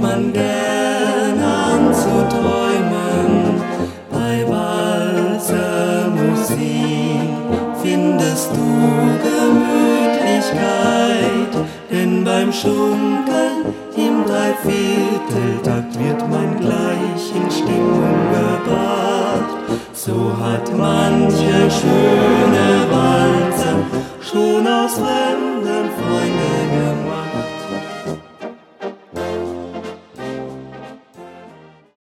man gern an zu träumen. Bei Walzermusik findest du Gemütlichkeit, denn beim Schunkeln im Dreivierteltakt wird man gleich in Stimmung gebracht. So hat manche schöne Walzer schon aus